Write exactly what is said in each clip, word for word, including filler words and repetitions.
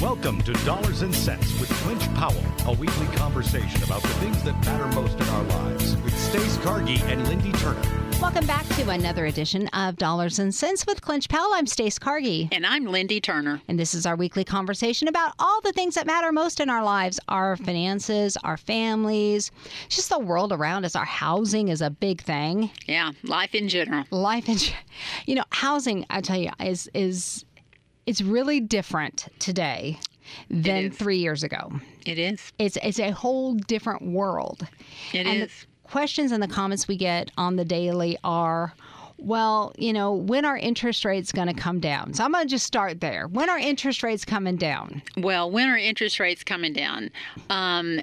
Welcome to Dollars and Cents with Clinch Powell, a weekly conversation about the things that matter most in our lives with Stace Cargie and Lindy Turner. Welcome back to another edition of Dollars and Cents with Clinch Powell. I'm Stace Cargie. And I'm Lindy Turner. And this is our weekly conversation about all the things that matter most in our lives, our finances, our families, just the world around us. Our housing is a big thing. Yeah, life in general. Life in, you know, housing, I tell you, is is it's really different today than three years ago. It is. It's it's a whole different world. It and is. The questions and the comments we get on the daily are, well, you know, when are interest rates going to come down? So I'm going to just start there. When are interest rates coming down? Well, when are interest rates coming down? Um,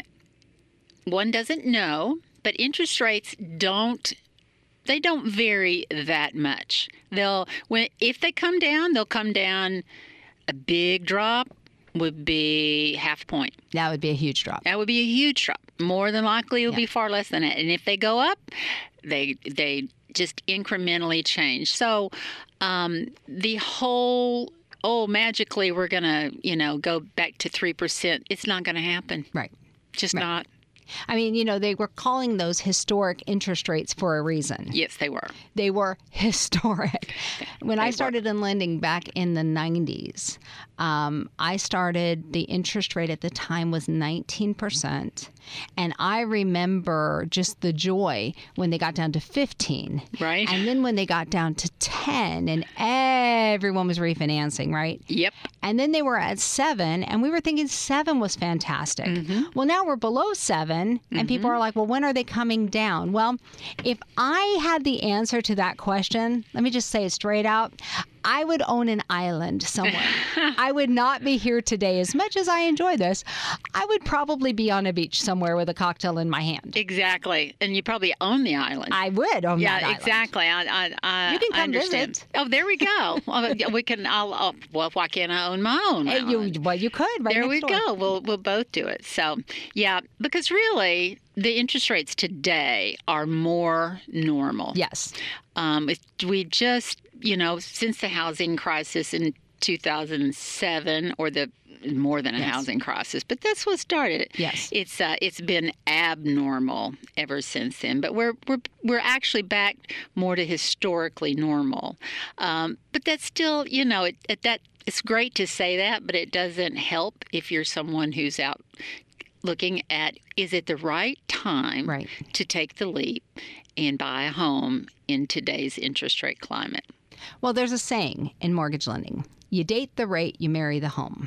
one doesn't know, but interest rates don't. They don't vary that much. They'll when if they come down, they'll come down. A big drop would be half a point. That would be a huge drop. That would be a huge drop. More than likely, it'll Yeah. be far less than that. And if they go up, they they just incrementally change. So um, the whole oh magically we're gonna you know go back to three percent. It's not going to happen. Right. Just Right. not. I mean, you know, they were calling those historic interest rates for a reason. Yes, they were. They were historic. When They I were. started in lending back in the nineties, um, I started, the interest rate at the time was nineteen percent. And I remember just the joy when they got down to fifteen. Right. And then when they got down to ten and everyone was refinancing, right? Yep. And then they were at seven, and we were thinking seven was fantastic. Well, now we're below seven, and people are like, well, when are they coming down? Well, if I had the answer to that question, let me just say it straight out, I would own an island somewhere. I would not be here today. As much as I enjoy this, I would probably be on a beach somewhere with a cocktail in my hand. Exactly. And you probably own the island. I would own yeah, that island. exactly. I, I, I, You can I come understand. visit. Oh, there we go. Well, we can. I'll, I'll. Well, why can't I own my own Hey, island? you, well, you could. Right there next we door. go. We'll we'll both do it. So, yeah, because really, the interest rates today are more normal. Yes. Um, it, we just, you know, since the housing crisis in two thousand seven, or the more than a Yes. housing crisis, but that's what started it. Yes. It's uh, it's been abnormal ever since then. But we're we're we're actually back more to historically normal. Um, but that's still, you know, it, it that it's great to say that, but it doesn't help if you're someone who's out looking at, is it the right time Right. to take the leap and buy a home in today's interest rate climate? Well, there's a saying in mortgage lending: you date the rate, you marry the home.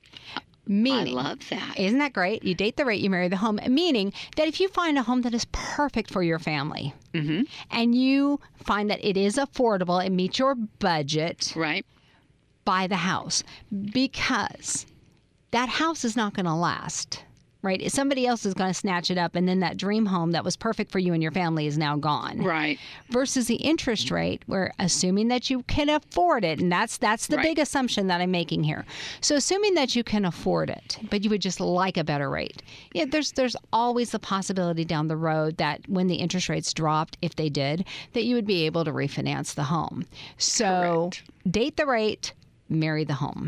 Meaning, I love that. Isn't that great? You date the rate, you marry the home. Meaning that if you find a home that is perfect for your family, Mm-hmm. and you find that it is affordable, it meets your budget, Right? buy the house, because that house is not going to last. Right? Somebody else is going to snatch it up, and then that dream home that was perfect for you and your family is now gone. Right. Versus the interest rate, we're assuming that you can afford it, and that's that's the Right. big assumption that I'm making here. So assuming that you can afford it, but you would just like a better rate. Yeah, there's there's always the possibility down the road that when the interest rates dropped, if they did, that you would be able to refinance the home. So Correct. date the rate, marry the home.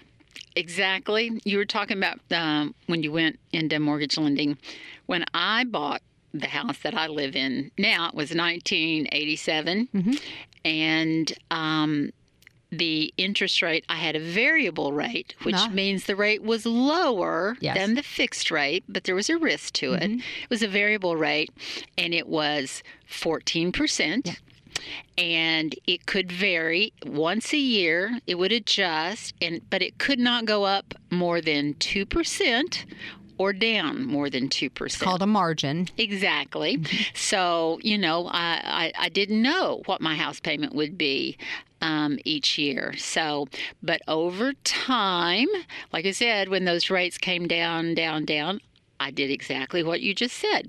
Exactly. You were talking about um, when you went into mortgage lending. When I bought the house that I live in now, it was nineteen eighty-seven, Mm-hmm. and um, the interest rate, I had a variable rate, which Ah. means the rate was lower Yes. than the fixed rate, but there was a risk to it. It was a variable rate, and it was fourteen percent. Yeah. And it could vary once a year. It would adjust, and but it could not go up more than two percent or down more than two percent. Called a margin. Exactly. So, you know, I, I, I didn't know what my house payment would be um, each year. So, but over time, like I said, when those rates came down, down, down, I did exactly what you just said.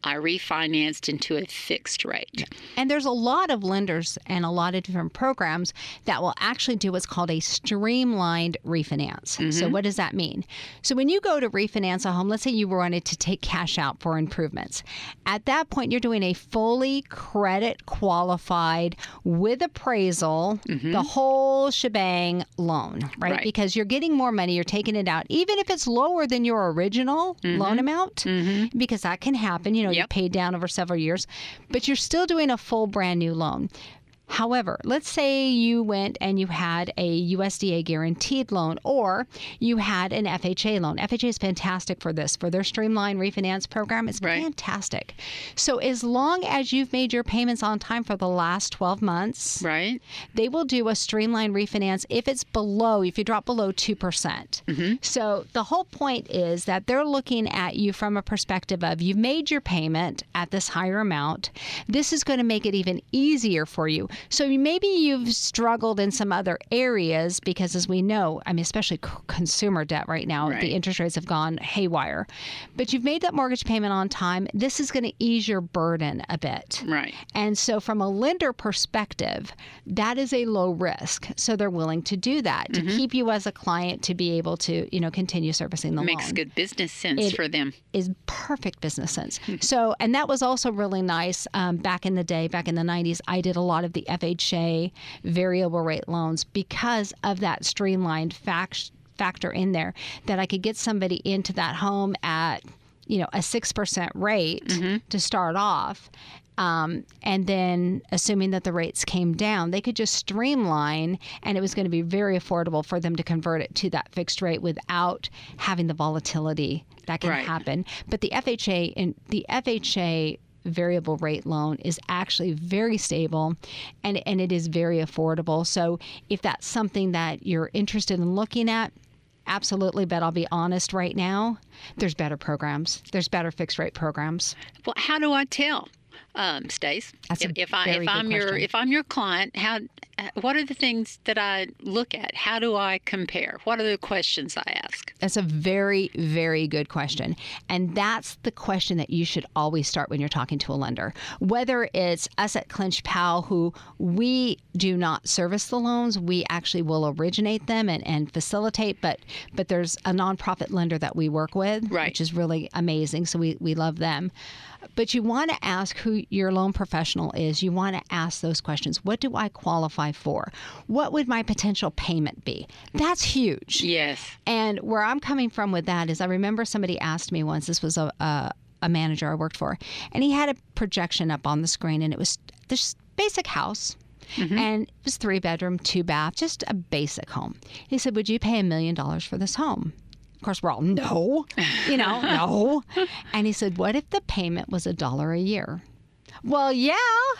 I refinanced into a fixed rate. And there's a lot of lenders and a lot of different programs that will actually do what's called a streamlined refinance. Mm-hmm. So what does that mean? So when you go to refinance a home, let's say you wanted to take cash out for improvements. At that point, you're doing a fully credit qualified with appraisal, mm-hmm. the whole shebang loan, right? Right? Because you're getting more money, you're taking it out, even if it's lower than your original mm-hmm. loan amount, mm-hmm. because that can happen. You know, Yep. you paid down over several years, but you're still doing a full brand new loan. However, let's say you went and you had a U S D A guaranteed loan, or you had an F H A loan. F H A is fantastic for this, for their streamlined refinance program. It's right. fantastic. So as long as you've made your payments on time for the last twelve months, right, they will do a streamlined refinance if it's below, if you drop below two percent. Mm-hmm. So the whole point is that they're looking at you from a perspective of you've made your payment at this higher amount. This is going to make it even easier for you. So maybe you've struggled in some other areas because, as we know, I mean, especially c- consumer debt right now, right. the interest rates have gone haywire. But you've made that mortgage payment on time. This is going to ease your burden a bit. Right. And so from a lender perspective, that is a low risk. So they're willing to do that to mm-hmm. keep you as a client to be able to, you know, continue servicing the Makes loan. Makes good business sense it for them. Is perfect business sense. So, and that was also really nice um, back in the day, back in the nineties. I did a lot of the F H A variable rate loans because of that streamlined fact, factor in there, that I could get somebody into that home at, you know, a six percent rate mm-hmm. to start off. Um, and then assuming that the rates came down, they could just streamline, and it was going to be very affordable for them to convert it to that fixed rate without having the volatility that can right. happen. But the F H A and the F H A variable rate loan is actually very stable, and and it is very affordable. So if that's something that you're interested in looking at, absolutely. But I'll be honest right now, there's better programs. There's better fixed rate programs. Well, how do I tell? Um, Stace, That's if, a if I very if I'm good your question. if I'm your client, how what are the things that I look at? How do I compare? What are the questions I ask? That's a very, very good question. And that's the question that you should always start when you're talking to a lender. Whether it's us at Clinch Powell, who we do not service the loans, we actually will originate them and, and facilitate, but but there's a nonprofit lender that we work with, right. which is really amazing. So we, we love them. But you want to ask who your loan professional is. You want to ask those questions. What do I qualify for? What would my potential payment be? That's huge. Yes. And where I'm coming from with that is I remember somebody asked me once, this was a, a, a manager I worked for, and he had a projection up on the screen, and it was this basic house. Mm-hmm. And it was three bedroom, two bath, just a basic home. He said, would you pay a million dollars for this home? Of course, we're all, no, you know, no. And he said, what if the payment was a dollar a year? Well, yeah,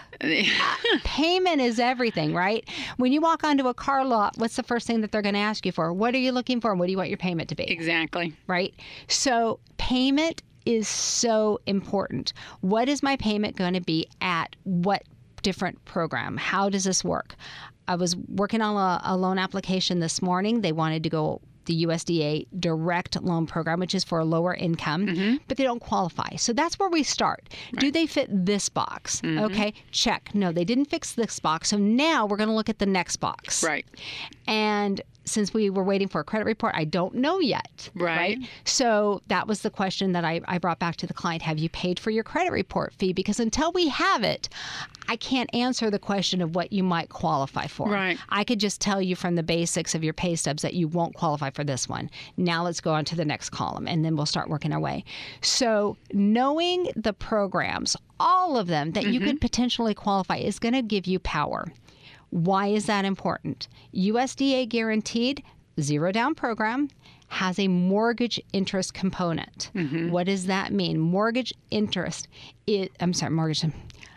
payment is everything, right? When you walk onto a car lot, what's the first thing that they're going to ask you for? What are you looking for? What do you want your payment to be? Exactly. Right? So payment is so important. What is my payment going to be at what different program? How does this work? I was working on a, a loan application this morning. They wanted to go the U S D A direct loan program, which is for a lower income, mm-hmm. but they don't qualify. So that's where we start. Right. Do they fit this box? Mm-hmm. Okay, check. No, they didn't fix this box. So now we're going to look at the next box. Right. And since we were waiting for a credit report, I don't know yet. Right. right? So that was the question that I, I brought back to the client. Have you paid for your credit report fee? Because until we have it, I can't answer the question of what you might qualify for. Right. I could just tell you from the basics of your pay stubs that you won't qualify for this one. Now let's go on to the next column, and then we'll start working our way. So knowing the programs, all of them that mm-hmm. you could potentially qualify, is going to give you power. Why is that important? U S D A guaranteed zero down program has a mortgage interest component. Mm-hmm. What does that mean? Mortgage interest is, I'm sorry, mortgage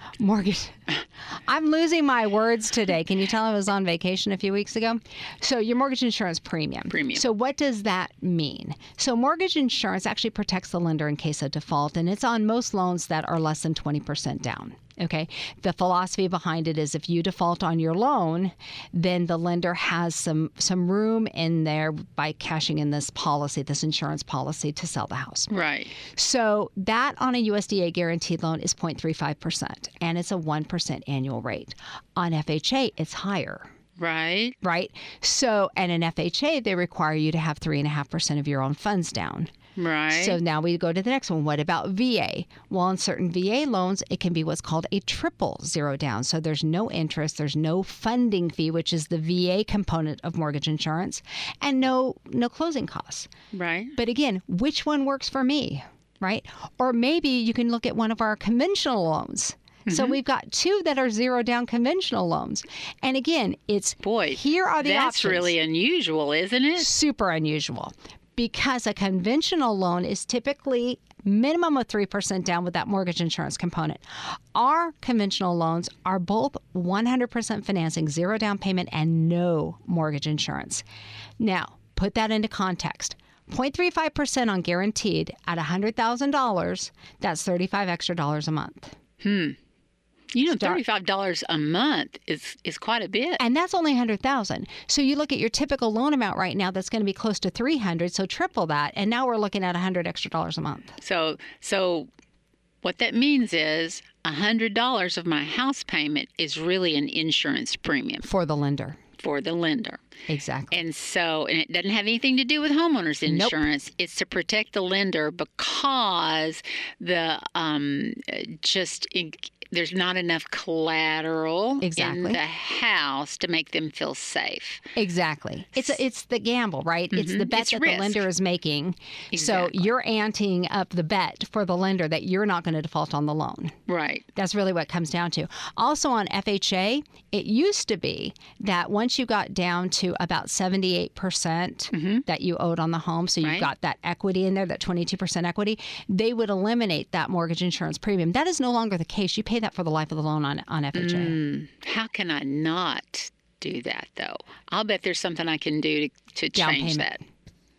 Mortgage. I'm losing my words today. Can you tell I was on vacation a few weeks ago? So your mortgage insurance premium. Premium. So what does that mean? So mortgage insurance actually protects the lender in case of default, and it's on most loans that are less than twenty percent down. Okay. The philosophy behind it is if you default on your loan, then the lender has some some room in there by cashing in this policy, this insurance policy to sell the house. Right. So that on a U S D A guaranteed loan is zero point three five percent, and it's a one percent annual rate. On F H A, it's higher. Right. Right. So, and in F H A, they require you to have three point five percent of your own funds down. Right. So now we go to the next one. What about V A? Well, in certain V A loans, it can be what's called a triple zero down. So there's no interest, there's no funding fee, which is the V A component of mortgage insurance, and no no closing costs. Right. But again, which one works for me, right? Or maybe you can look at one of our conventional loans. So we've got two that are zero down conventional loans. And again, it's Boy, here are the that's options. That's really unusual, isn't it? Super unusual. Because a conventional loan is typically minimum of three percent down with that mortgage insurance component. Our conventional loans are both one hundred percent financing, zero down payment, and no mortgage insurance. Now, put that into context. zero point three five percent on guaranteed at one hundred thousand dollars, that's thirty-five extra dollars a month. Hmm. You know, Start- thirty-five dollars a month is, is quite a bit. And that's only one hundred thousand dollars. So you look at your typical loan amount right now, that's going to be close to three hundred dollars, so triple that. And now we're looking at one hundred extra dollars a month. So, so what that means is one hundred dollars of my house payment is really an insurance premium For the lender. for the lender. Exactly. And so, and it doesn't have anything to do with homeowners insurance. Nope. It's to protect the lender because the um, just in, there's not enough collateral exactly. in the house to make them feel safe. Exactly. It's a, it's the gamble, right? Mm-hmm. It's the bet it's that risk. the lender is making. Exactly. So you're anting up the bet for the lender that you're not going to default on the loan. Right. That's really what it comes down to. Also on F H A, it used to be that once you got down to about seventy-eight percent mm-hmm. that you owed on the home, so you've right. got that equity in there, that twenty-two percent equity, they would eliminate that mortgage insurance premium. That is no longer the case. You pay that for the life of the loan on, on F H A. Mm, how can I not do that, though? I'll bet there's something I can do to, to Down change payment. that.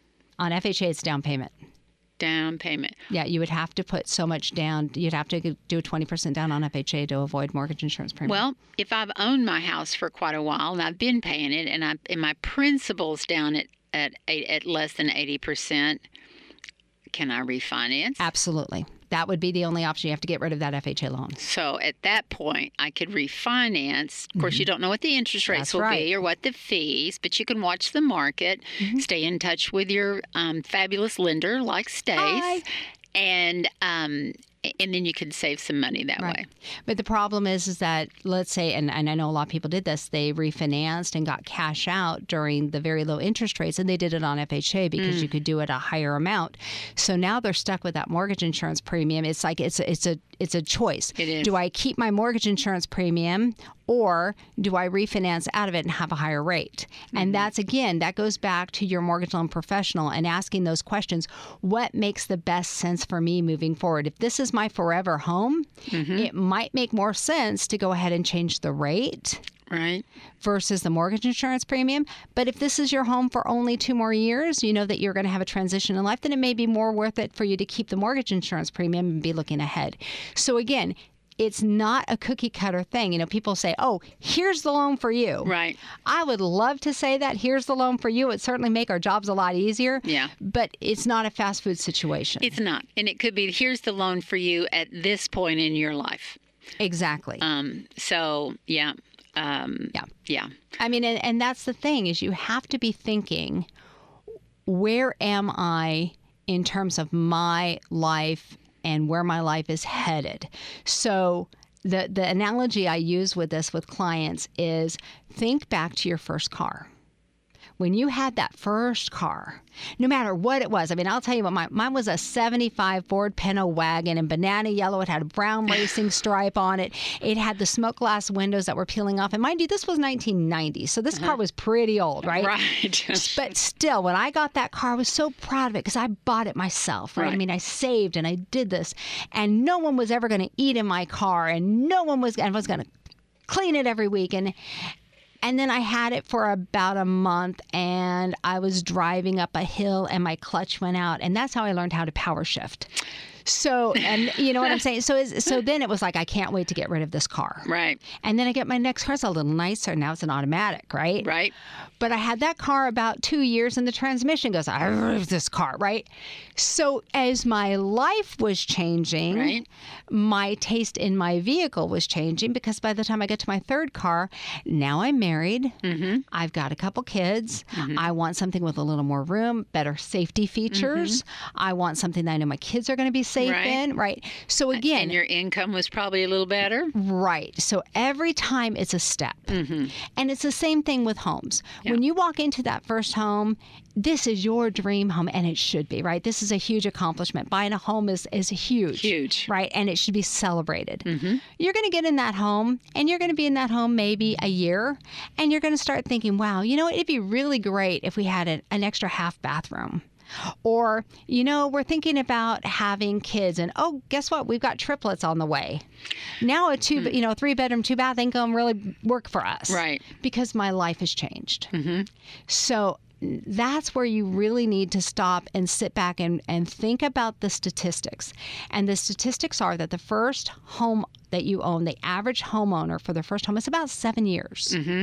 On F H A, it's down payment. Down payment. Yeah, you would have to put so much down. You'd have to do a twenty percent down on F H A to avoid mortgage insurance premium. Well, if I've owned my house for quite a while and I've been paying it, and I and my principal's down at at at less than eighty percent, can I refinance? Absolutely. That would be the only option. You have to get rid of that F H A loan. So at that point, I could refinance. Of course, mm-hmm. you don't know what the interest rates That's will right. be or what the fees, but you can watch the market, mm-hmm. stay in touch with your um, fabulous lender like Stace, Hi. and um, and then you can save some money that right. way. But the problem is, is that let's say, and, and I know a lot of people did this, they refinanced and got cash out during the very low interest rates, and they did it on F H A because mm. you could do it a higher amount. So now they're stuck with that mortgage insurance premium. It's like it's a, it's a it's a choice. It is. Do I keep my mortgage insurance premium, or do I refinance out of it and have a higher rate? Mm-hmm. And that's, again, that goes back to your mortgage loan professional and asking those questions. What makes the best sense for me moving forward? If this is my forever home, mm-hmm. it might make more sense to go ahead and change the rate. Right. Versus the mortgage insurance premium. But if this is your home for only two more years, you know that you're going to have a transition in life, then it may be more worth it for you to keep the mortgage insurance premium and be looking ahead. So again, it's not a cookie cutter thing. You know, people say, oh, here's the loan for you. Right. I would love to say that. Here's the loan for you. It'd certainly make our jobs a lot easier. Yeah. But it's not a fast food situation. It's not. And it could be, here's the loan for you at this point in your life. Exactly. Um. So, yeah. Um, yeah. Yeah. I mean, and, and that's the thing is you have to be thinking, where am I in terms of my life and where my life is headed? So the, the analogy I use with this with clients is think back to your first car. when you had that first car, no matter what it was, I mean, I'll tell you what, mine, mine was a seventy-five Ford Pinto wagon in banana yellow. It had a brown racing stripe on it. It had the smoke glass windows that were peeling off. And mind you, this was nineteen ninety, so this uh-huh. car was pretty old, right? Right. But still, when I got that car, I was so proud of it because I bought it myself, right? right? I mean, I saved and I did this, and no one was ever going to eat in my car, and no one was, and was going to clean it every week. And And then I had it for about a month, and I was driving up a hill, and my clutch went out, and that's how I learned how to power shift. So, and you know what I'm saying? So, is, so then it was like, I can't wait to get rid of this car. Right. And then I get my next car. It's a little nicer. Now it's an automatic, right? Right. But I had that car about two years, and the transmission goes, I love this car, right? So as my life was changing, right. my taste in my vehicle was changing, because by the time I get to my third car, now I'm married. Mm-hmm. I've got a couple kids. Mm-hmm. I want something with a little more room, better safety features. Mm-hmm. I want something that I know my kids are going to be safe right. in, right? So again, and your income was probably a little better, right? So every time it's a step, mm-hmm. and it's the same thing with homes. Yeah. When you walk into that first home, this is your dream home, and it should be, right? This is a huge accomplishment. Buying a home is is huge, huge, right? And it should be celebrated. Mm-hmm. You're going to get in that home, and you're going to be in that home maybe a year, and you're going to start thinking, wow, you know what? It'd be really great if we had an, an extra half bathroom. Or, you know, we're thinking about having kids, and oh, guess what? We've got triplets on the way. Now a two, mm. you know, three bedroom, two bath ain't gonna really work for us, right? Because my life has changed. Mm-hmm. So that's where you really need to stop and sit back and, and think about the statistics. And the statistics are that the first home that you own, the average homeowner for their first home, is about seven years. Mm-hmm.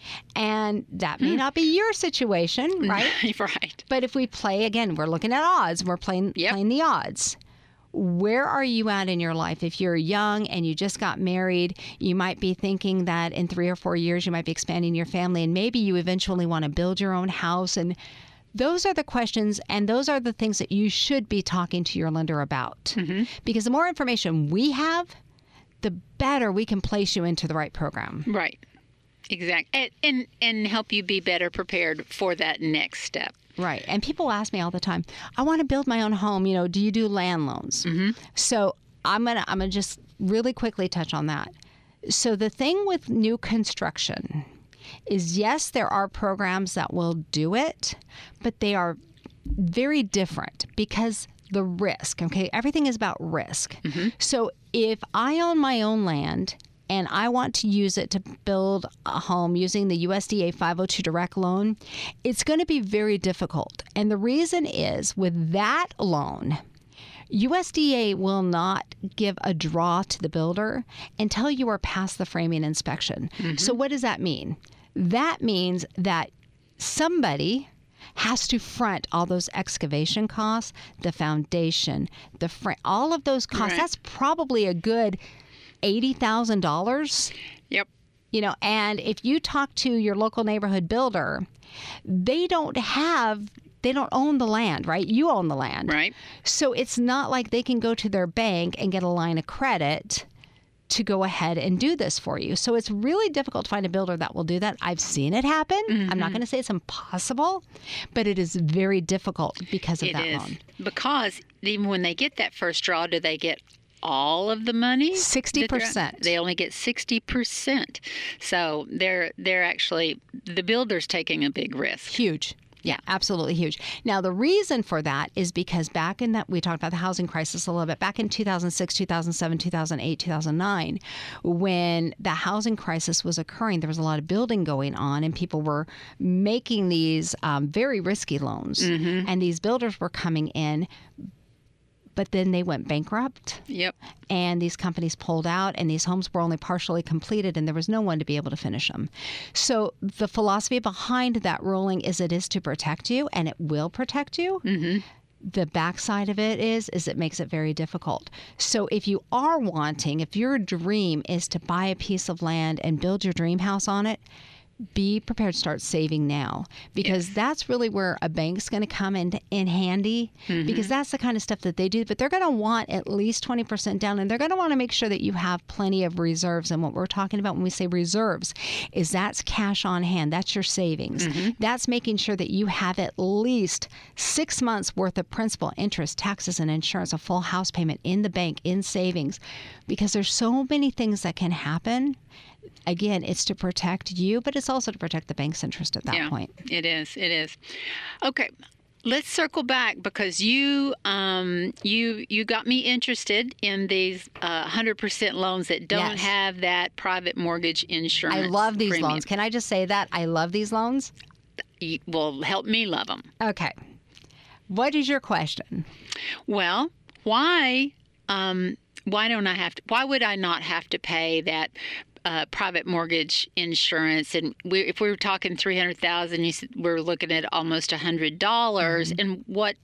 And that may not be your situation, right? Right. But if we play, again, we're looking at odds. We're playing, yep. playing the odds. Where are you at in your life? If you're young and you just got married, you might be thinking that in three or four years you might be expanding your family, and maybe you eventually want to build your own house. And those are the questions, and those are the things that you should be talking to your lender about. Mm-hmm. Because the more information we have, the better we can place you into the right program. Right. Exactly. And, and and help you be better prepared for that next step. Right. And people ask me all the time, I want to build my own home. You know, do you do land loans? Mm-hmm. So I'm going to I'm going to just really quickly touch on that. So the thing with new construction is, yes, there are programs that will do it, but they are very different because the risk, okay? Everything is about risk. Mm-hmm. So if I own my own land and I want to use it to build a home using the U S D A five oh two direct loan, it's going to be very difficult. And the reason is, with that loan, U S D A will not give a draw to the builder until you are past the framing inspection. Mm-hmm. So what does that mean? That means that somebody has to front all those excavation costs, the foundation, the frame, all of those costs. Right. That's probably a good eighty thousand dollars. Yep. You know, and if you talk to your local neighborhood builder, they don't have, they don't own the land, right? You own the land. Right. So it's not like they can go to their bank and get a line of credit to go ahead and do this for you. So it's really difficult to find a builder that will do that. I've seen it happen. Mm-hmm. I'm not going to say it's impossible, but it is very difficult because of it that is. loan. Because even when they get that first draw, do they get all of the money? sixty percent. They only get sixty percent. So they're they're actually, the builder's taking a big risk. Huge. Yeah, absolutely huge. Now, the reason for that is because back in that, we talked about the housing crisis a little bit, back in two thousand six, two thousand seven, two thousand eight, two thousand nine, when the housing crisis was occurring, there was a lot of building going on, and people were making these um, very risky loans. Mm-hmm. And these builders were coming in, but then they went bankrupt. Yep. And these companies pulled out, and these homes were only partially completed, and there was no one to be able to finish them. So the philosophy behind that ruling is it is to protect you, and it will protect you. Mm-hmm. The backside of it is, is it makes it very difficult. So if you are wanting, if your dream is to buy a piece of land and build your dream house on it, be prepared to start saving now, because yes. that's really where a bank's going to come in, in handy, mm-hmm. because that's the kind of stuff that they do. But they're going to want at least twenty percent down, and they're going to want to make sure that you have plenty of reserves. And what we're talking about when we say reserves is that's cash on hand. That's your savings. Mm-hmm. That's making sure that you have at least six months worth of principal, interest, taxes, and insurance, a full house payment in the bank, in savings, because there's so many things that can happen. Again, it's to protect you, but it's also to protect the bank's interest at that yeah, point. It is. It is. Okay. Let's circle back, because you um, you you got me interested in these uh, one hundred percent loans that don't yes. have that private mortgage insurance. I love these premium. loans. Can I just say that? I love these loans. Well, help me love them. Okay. What is your question? Well, why um, why don't I have to? Why would I not have to pay that Uh, private mortgage insurance? And we, if we were talking three hundred thousand dollars, you said we're looking at almost one hundred dollars. Mm-hmm. And what,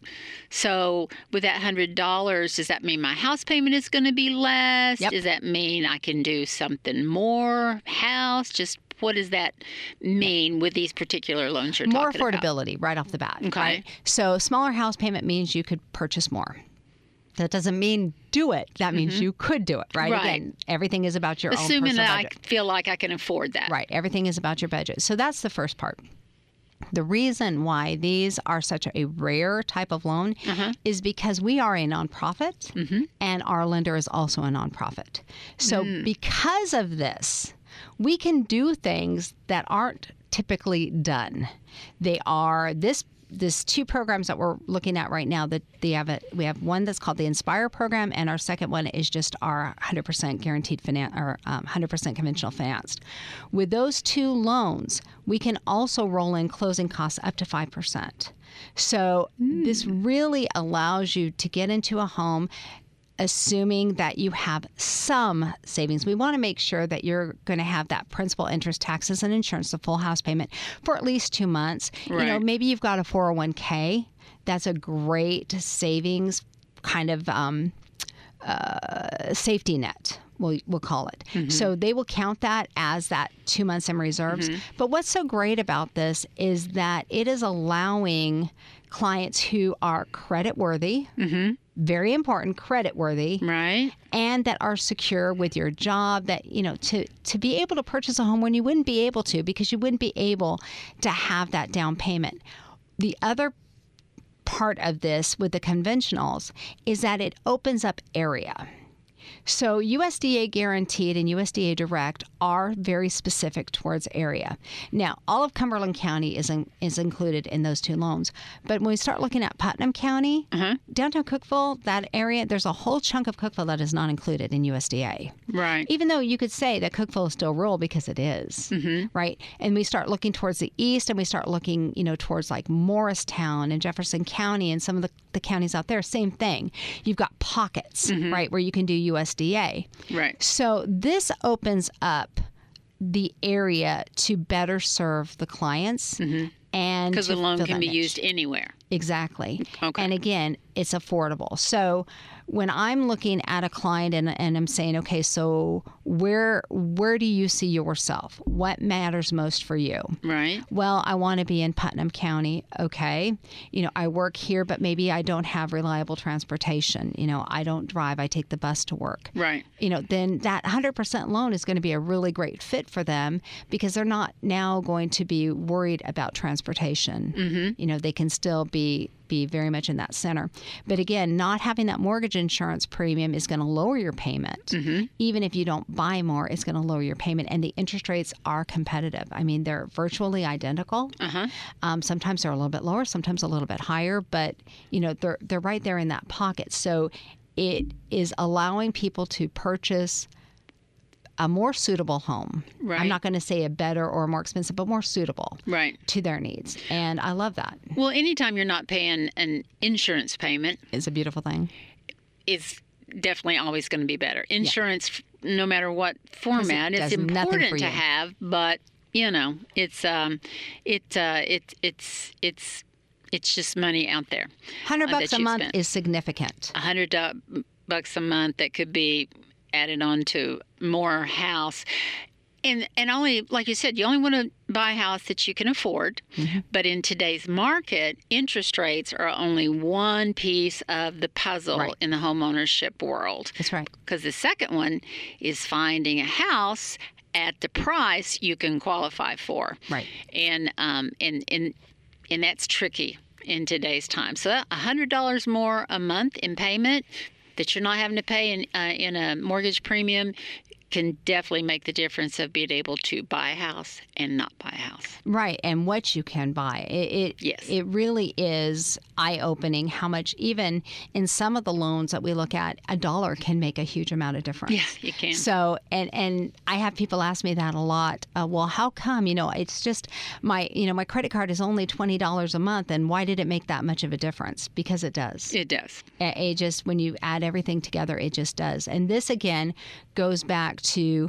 so with that one hundred dollars, does that mean my house payment is going to be less? Yep. Does that mean I can do something more house? Just what does that mean with these particular loans you're more talking about? More affordability right off the bat. Okay. Right? So smaller house payment means you could purchase more. That doesn't mean do it. That means mm-hmm. you could do it, right? Right. Again, everything is about your Assuming own personal that budget. I feel like I can afford that. Right. Everything is about your budget. So that's the first part. The reason why these are such a rare type of loan uh-huh. is because we are a nonprofit mm-hmm. and our lender is also a nonprofit. So mm. because of this, we can do things that aren't typically done. They are this There's two programs that we're looking at right now. That they have a, we have one that's called the Inspire program, and our second one is just our one hundred percent guaranteed finance, or um, one hundred percent conventional financed. With those two loans, we can also roll in closing costs up to five percent. So mm. this really allows you to get into a home, assuming that you have some savings. We want to make sure that you're going to have that principal, interest, taxes, and insurance, the full house payment, for at least two months. Right. You know, maybe you've got a four oh one k. That's a great savings kind of um, uh, safety net, we'll, we'll call it. Mm-hmm. So they will count that as that two months in reserves. Mm-hmm. But what's so great about this is that it is allowing clients who are credit worthy, mm-hmm. very important, credit worthy, right, and that are secure with your job, that, you know, to, to be able to purchase a home when you wouldn't be able to, because you wouldn't be able to have that down payment. The other part of this with the conventionals is that it opens up area. So U S D A Guaranteed and U S D A Direct are very specific towards area. Now, all of Cumberland County is in, is included in those two loans. But when we start looking at Putnam County, uh-huh. downtown Cookeville, that area, there's a whole chunk of Cookeville that is not included in U S D A. Right. Even though you could say that Cookeville is still rural, because it is, mm-hmm. right? And we start looking towards the east, and we start looking, you know, towards like Morristown and Jefferson County and some of the, the counties out there, same thing. You've got pockets, mm-hmm. right, where you can do U S D A. Right. So this opens up the area to better serve the clients. Mm-hmm. And because the loan can be niche. used anywhere. Exactly. Okay. And again, it's affordable. So when I'm looking at a client and, and I'm saying, okay, so where where do you see yourself? What matters most for you? Right. Well, I want to be in Putnam County. Okay. You know, I work here, but maybe I don't have reliable transportation. You know, I don't drive. I take the bus to work. Right. You know, then that one hundred percent loan is going to be a really great fit for them, because they're not now going to be worried about transportation. Mm-hmm. You know, they can still be be very much in that center. But again, not having that mortgage insurance premium is going to lower your payment. Mm-hmm. Even if you don't buy more, it's going to lower your payment. And the interest rates are competitive. I mean, they're virtually identical. Uh-huh. Um, sometimes they're a little bit lower, sometimes a little bit higher, but you know, they're they're right there in that pocket. So it is allowing people to purchase a more suitable home. Right. I'm not going to say a better or more expensive, but more suitable right. to their needs. And I love that. Well, anytime you're not paying an insurance payment, it's a beautiful thing. It's definitely always going to be better. Insurance, yeah. no matter what format, it it's important to have, but you know, it's um, it uh, it it's it's it's just money out there. Hundred uh, bucks a month spent. Is significant. A hundred uh, bucks a month that could be added on to more house. And and only, like you said, you only want to buy a house that you can afford. Mm-hmm. But in today's market, interest rates are only one piece of the puzzle right. in the homeownership world. That's right. Because the second one is finding a house at the price you can qualify for. Right. And um and and and that's tricky in today's time. So one hundred dollars more a month in payment that you're not having to pay in uh, in a mortgage premium can definitely make the difference of being able to buy a house and not buy a house. Right, and what you can buy. It, it, yes. it really is eye-opening how much, even in some of the loans that we look at, a dollar can make a huge amount of difference. Yeah, you can. So, and and I have people ask me that a lot. Uh, well, how come? You know, it's just my, you know, my credit card is only twenty dollars a month, and why did it make that much of a difference? Because it does. It does. It, it just, when you add everything together, it just does. And this, again, goes back to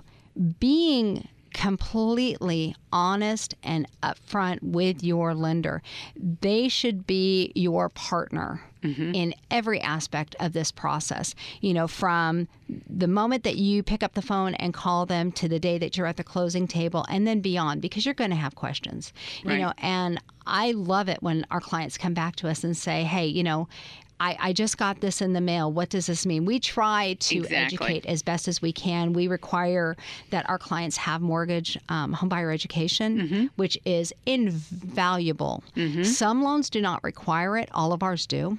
being completely honest and upfront with your lender. They should be your partner mm-hmm. in every aspect of this process. You know, from the moment that you pick up the phone and call them to the day that you're at the closing table and then beyond, because you're going to have questions. Right. You know, and I love it when our clients come back to us and say, hey, you know, I, I just got this in the mail. What does this mean? We try to exactly. educate as best as we can. We require that our clients have mortgage um, homebuyer education, mm-hmm. which is invaluable. Mm-hmm. Some loans do not require it. All of ours do.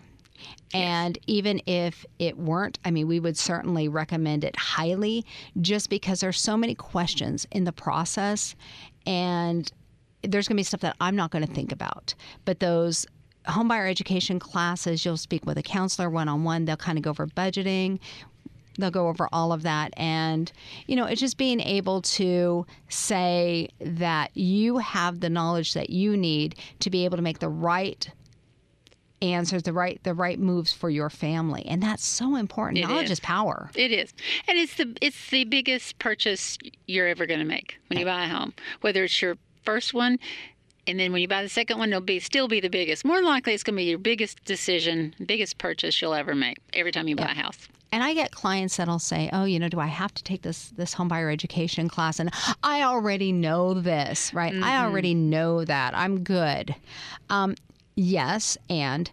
And even if it weren't, I mean, we would certainly recommend it highly just because there's so many questions in the process. And there's going to be stuff that I'm not going to think about. But those homebuyer education classes, you'll speak with a counselor one-on-one. They'll kind of go over budgeting. They'll go over all of that. And, you know, it's just being able to say that you have the knowledge that you need to be able to make the right answers, the right the right moves for your family. And that's so important. It Knowledge is. is power. It is. And it's the it's the biggest purchase you're ever going to make when you buy a home. Whether it's your first one, and then when you buy the second one, it'll be still be the biggest. More than likely, it's going to be your biggest decision, biggest purchase you'll ever make every time you buy yeah. a house. And I get clients that'll say, oh, you know, do I have to take this this homebuyer education class? And I already know this, right? Mm-hmm. I already know that. I'm good. Um, yes, and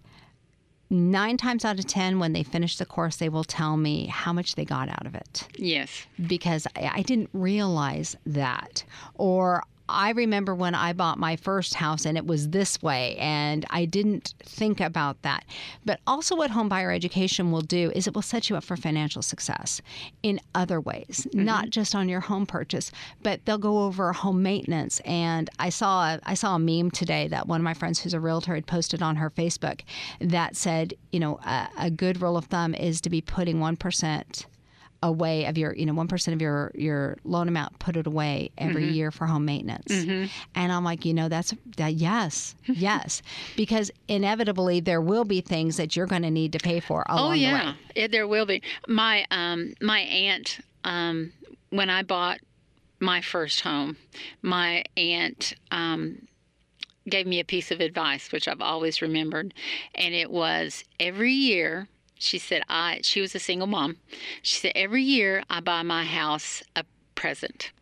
nine times out of ten, when they finish the course, they will tell me how much they got out of it. Yes. Because I, I didn't realize that. Or I remember when I bought my first house and it was this way and I didn't think about that. But also what homebuyer education will do is it will set you up for financial success in other ways, mm-hmm. not just on your home purchase, but they'll go over home maintenance. And I saw a, I saw a meme today that one of my friends who's a realtor had posted on her Facebook that said, you know, a, a good rule of thumb is to be putting one percent away of your, you know, one percent of your, your loan amount, put it away every mm-hmm. year for home maintenance. Mm-hmm. And I'm like, you know, that's, that, yes, yes. Because inevitably there will be things that you're going to need to pay for along oh, yeah. the way. It, there will be. My, um, my aunt, um, when I bought my first home, my aunt, um, gave me a piece of advice, which I've always remembered. And it was every year, She said, I, she was a single mom. She said, every year I buy my house a present.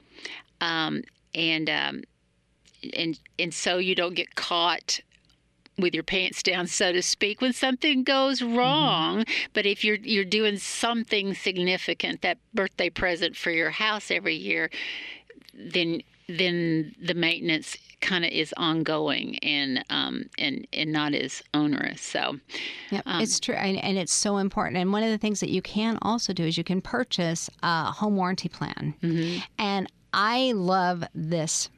Um, and, um, and, and so you don't get caught with your pants down, so to speak, when something goes wrong. Mm-hmm. But if you're, you're doing something significant, that birthday present for your house every year, then, then the maintenance kind of is ongoing and um and and not as onerous. So yep, um, it's true, and, and it's so important. And one of the things that you can also do is you can purchase a home warranty plan. Mm-hmm. And I love this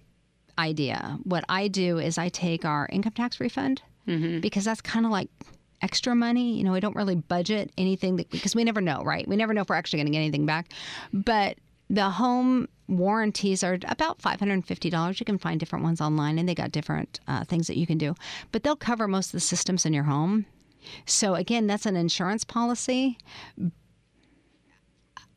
idea. What I do is I take our income tax refund mm-hmm. because that's kind of like extra money. You know, we don't really budget anything that, because we never know, right? We never know if we're actually going to get anything back. But the home warranties are about five hundred fifty dollars. You can find different ones online, and they got different uh, things that you can do. But they'll cover most of the systems in your home. So, again, that's an insurance policy.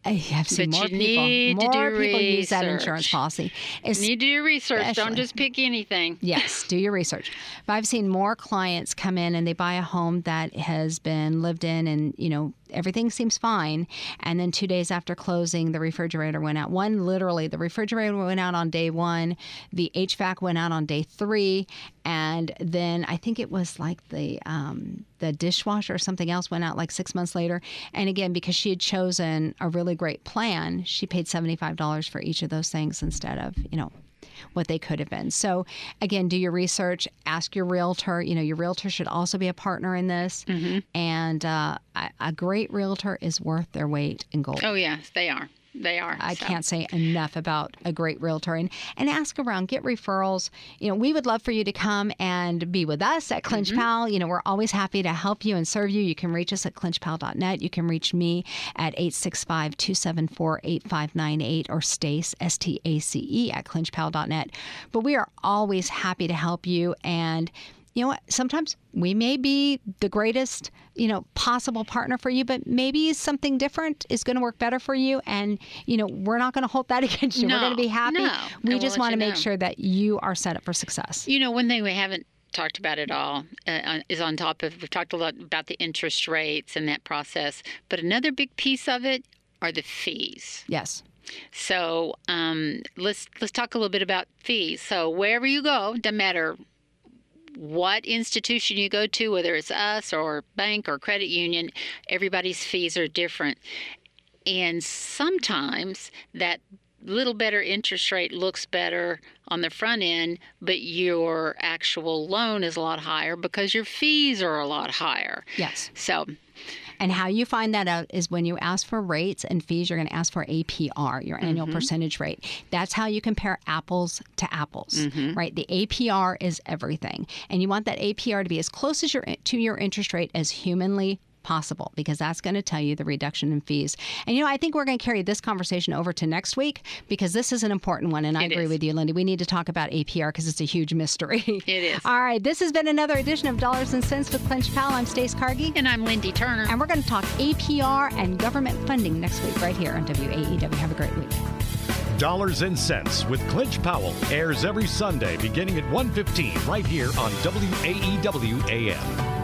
I have seen But more you people, need to more do people use that research. insurance policy. You need to do your research. Don't Especially- just pick anything. Yes, do your research. But I've seen more clients come in and they buy a home that has been lived in and, you know, everything seems fine. And then two days after closing, the refrigerator went out. One, literally, the refrigerator went out on day one. The H V A C went out on day three. And then I think it was like the um, the dishwasher or something else went out like six months later. And again, because she had chosen a really great plan, she paid seventy-five dollars for each of those things instead of, you know, what they could have been. So again, do your research, ask your realtor. You know, your realtor should also be a partner in this. Mm-hmm. And uh, a, a great realtor is worth their weight in gold. Oh, yes, they are. They are. I so. can't say enough about a great realtor, and, and ask around, get referrals. You know, we would love for you to come and be with us at Clinch Mm-hmm. Pal. You know, we're always happy to help you and serve you. You can reach us at clinch pal dot net. You can reach me at eight six five, two seven four, eight five nine eight or Stace, S T A C E, at clinch pal dot net. But we are always happy to help you. And you know what? Sometimes we may be the greatest, you know, possible partner for you, but maybe something different is going to work better for you. And, you know, we're not going to hold that against you. No, we're going to be happy. no. We And just we'll want to let you make know. sure that you are set up for success. You know, one thing we haven't talked about at all uh, is on top of, we've talked a lot about the interest rates and that process, but another big piece of it are the fees. Yes. So um, let's let's talk a little bit about fees. So wherever you go, doesn't matter what institution you go to, whether it's us or bank or credit union, everybody's fees are different. And sometimes that little better interest rate looks better on the front end, but your actual loan is a lot higher because your fees are a lot higher. Yes. So And how you find that out is when you ask for rates and fees, you're going to ask for A P R, your annual Mm-hmm. percentage rate. That's how you compare apples to apples, Mm-hmm. right? The A P R is everything. And you want that A P R to be as close as your to your interest rate as humanly possible, because that's going to tell you the reduction in fees. And, you know, I think we're going to carry this conversation over to next week because this is an important one. And I It agree is. with you, Lindy. We need to talk about A P R because it's a huge mystery. It is. All right. This has been another edition of Dollars and Cents with Clinch Pal. I'm Stace Cargie. and I'm Lindy Turner. And we're going to talk A P R and government funding next week right here on W A E W. Have a great week. Dollars and Cents with Clinch Powell airs every Sunday beginning at one fifteen right here on W A E W A M.